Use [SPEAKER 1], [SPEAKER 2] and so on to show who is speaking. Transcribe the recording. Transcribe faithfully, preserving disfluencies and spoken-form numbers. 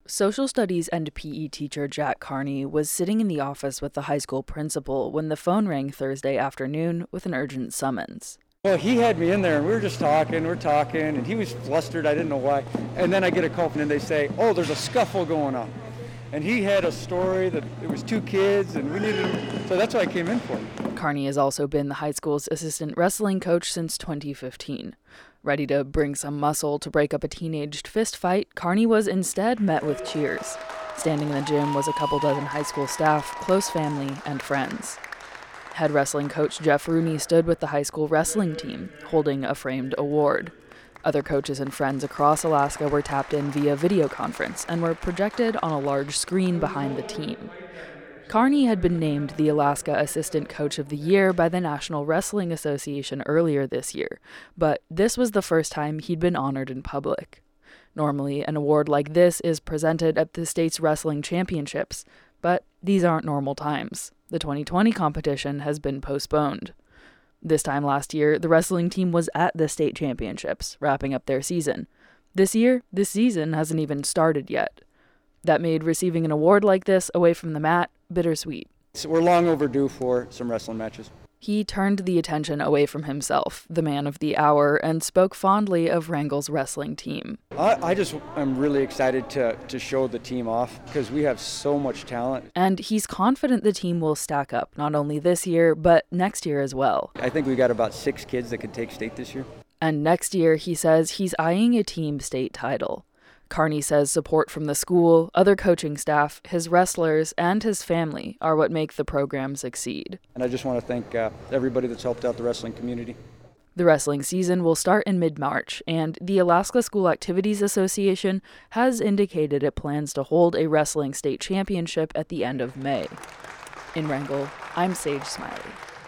[SPEAKER 1] Social studies and P E teacher Jack Carney was sitting in the office with the high school principal when the phone rang Thursday afternoon with an urgent summons.
[SPEAKER 2] Well, he had me in there, and we were just talking, we're talking, and he was flustered, I didn't know why. And then I get a call from him, and they say, oh, there's a scuffle going on. And he had a story that it was two kids, and we needed him, so that's what I came in for.
[SPEAKER 1] Carney has also been the high school's assistant wrestling coach since twenty fifteen. Ready to bring some muscle to break up a teenaged fist fight, Carney was instead met with cheers. Standing in the gym was a couple dozen high school staff, close family, and friends. Head wrestling coach Jeff Rooney stood with the high school wrestling team, holding a framed award. Other coaches and friends across Alaska were tapped in via video conference and were projected on a large screen behind the team. Carney had been named the Alaska Assistant Coach of the Year by the National Wrestling Association earlier this year, but this was the first time he'd been honored in public. Normally, an award like this is presented at the state's wrestling championships, but these aren't normal times. The twenty twenty competition has been postponed. This time last year, the wrestling team was at the state championships, wrapping up their season. This year, this season hasn't even started yet. That made receiving an award like this away from the mat bittersweet.
[SPEAKER 2] So we're long overdue for some wrestling matches.
[SPEAKER 1] He turned the attention away from himself, the man of the hour, and spoke fondly of Wrangell's wrestling team.
[SPEAKER 2] I, I just am really excited to, to show the team off because we have so much talent.
[SPEAKER 1] And he's confident the team will stack up, not only this year, but next year as well.
[SPEAKER 2] I think we got about six kids that could take state this year.
[SPEAKER 1] And next year, he says he's eyeing a team state title. Carney says support from the school, other coaching staff, his wrestlers, and his family are what make the program succeed.
[SPEAKER 2] And I just want to thank uh, everybody that's helped out the wrestling community.
[SPEAKER 1] The wrestling season will start in mid-March, and the Alaska School Activities Association has indicated it plans to hold a wrestling state championship at the end of May. In Wrangell, I'm Sage Smiley.